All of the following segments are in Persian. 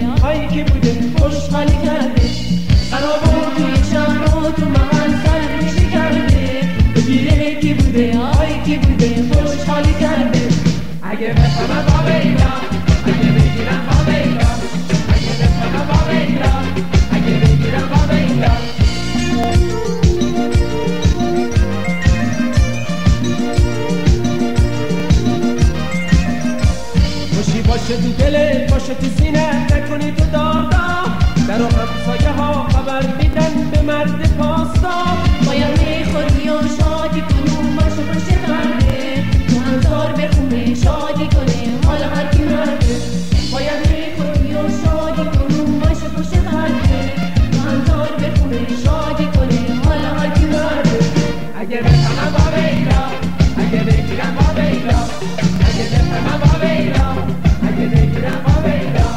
هایی که بوده خوشحالی کرده قرار توی شهر و تو محل سرکشی کرده بگیره کی بوده هایی که بوده خوشحالی کرده اگه بفهمم با بیلا اگه بگیرم با بیلا اگه بفهمم با بیلا اگه بگیرم با بیلا خوشی باشه تو دلت باشه تو سینه نکنی تو دادا در و همسایه ها خبر میدن به مرد پاستا باید میخوری و شادی کنی باشه باشه مرده تو هزار بخونه شادی کنه حالا هر کی مرده باید میخوری و شادی کنی باشه باشه مرده تو هزار بخونه شادی کنه حالا هر کی مرده اگه بفهمم با بیلا اگه بگیرم با بیلا اگه بفهمم با بیلا اگه بگیرم با بیلا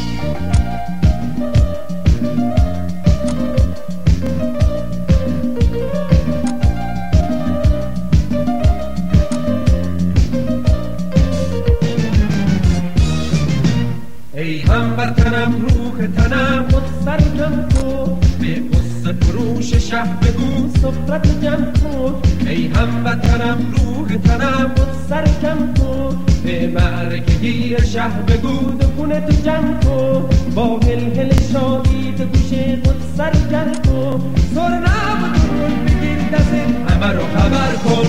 ای هم بر تنم روح تنم خود سر جمع کن به قصه فروش شهر بگو سفرت جمع کن ای هم بر تنم روح تنم خود سر جمع کن به معرکه گیر شهر بگو دکونه تو جمع کن با هل هل شادی تو گوشه خود سر جمع کن سر نبود بگیر دست همه رو خبر کن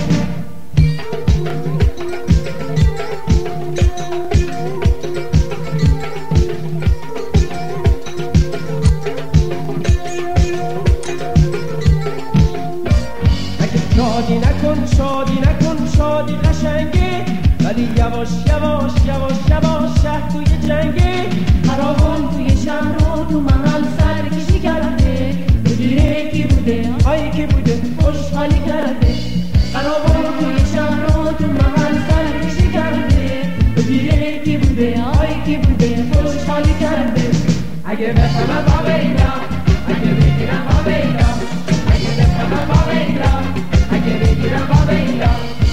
شادی نکن شادی قشنگه ولی یواش یواش یواش یواش شهر توی جنگه فراوان توی شهر و تو محل سرکشی کرده بگیره کی بوده هایی که بوده خوشحالی کرده فراوان توی شهر و تو محل سرکشی کرده بگیره کی بوده هایی که بوده خوشحالی کرده اگه بفهمم با بیلا اگه بگیرم با بیلا اگه بفهمم با بیلا اگه بگیرم با بیلا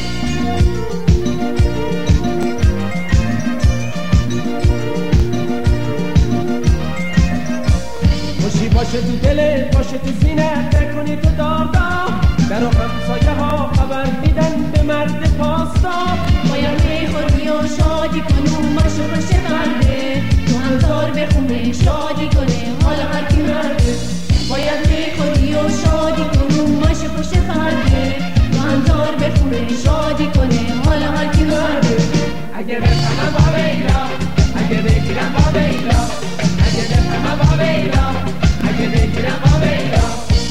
خوشی باشه تو دلت باشه تو سینه نکنی تو دادا در و همسایه ها خبر میدن به مرد پاستا باید میخوری و شادی کنی باشه باشه مرده تو هزار بخونه شادی کنه حالا هر کی مرده باید میخوری و شادی کنی باشه باشه مرده تو هزار بخونه شادی کنه حالا هر کی مرده اگه بفهمم با بیلا اگه بگیرم با بیلا اگه بفهمم با بیلا اگه بگیرم با بیلا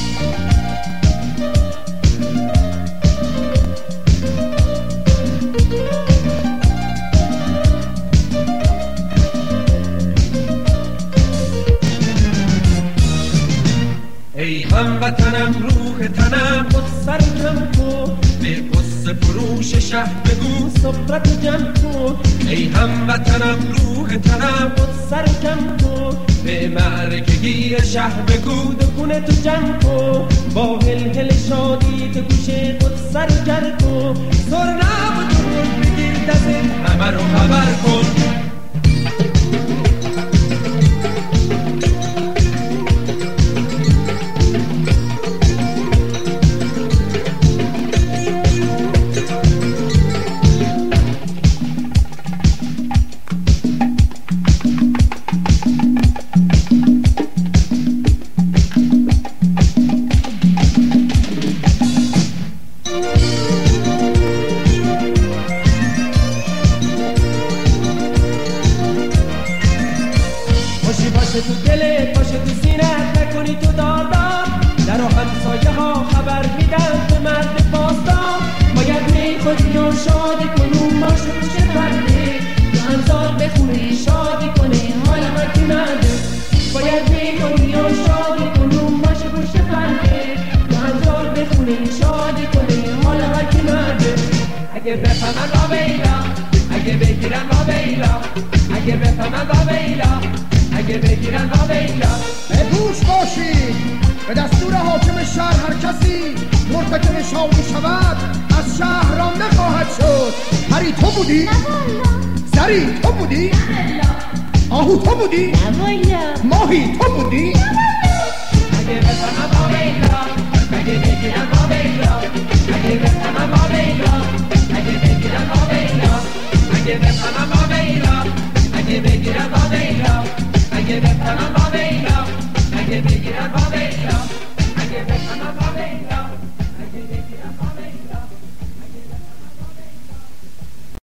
ای هموطنم روح تنم خود سر جمع کن به قصه فروش شهر بگو سفرت جمع کن ای هموطنم روح تنم خود سر جمع کن به معرکه گیر شهر بگو دکونه تو جمع کن با هل هل شادی تو گوشه خود سر جمع کن سر نبود بگیر دست همه رو خبر کن باشه تو دلت باشه تو سینت نکنی تو دادا در و همسایه ها خبر میدن به مرد پاستا باید میخوری و شادی کنی باشه باشه مرده تو هزار بخونه شادی کنه حالا هر کی مرده باید میخوری و شادی کنی باشه باشه مرده تو هزار بخونه شادی کنه حالا هر کی مرده اگه بفهمم با بیلا اگه بگیرم با بیلا اگه بفهمم با بیلا اگه بگیرن با بیلا به گوش باشید به دستور حاکم شهر هر کسی مرتکب شادی شود از شهر رانده خواهد شد. هری تو بودی؟ نه والا. زری تو بودی؟ نه والا. آهو تو بودی؟ نه والا. ماهی تو بودی؟ اگه بفهمم آبیلا، اگه بگیرم آبیلا، اگه بفهمم آبیلا، اگه بگیرم آبیلا، اگه بفهمم آبیلا، اگه بگیرم آبیلا، اگه بفهمم آبیلا، اگه بگیرم آبیلا.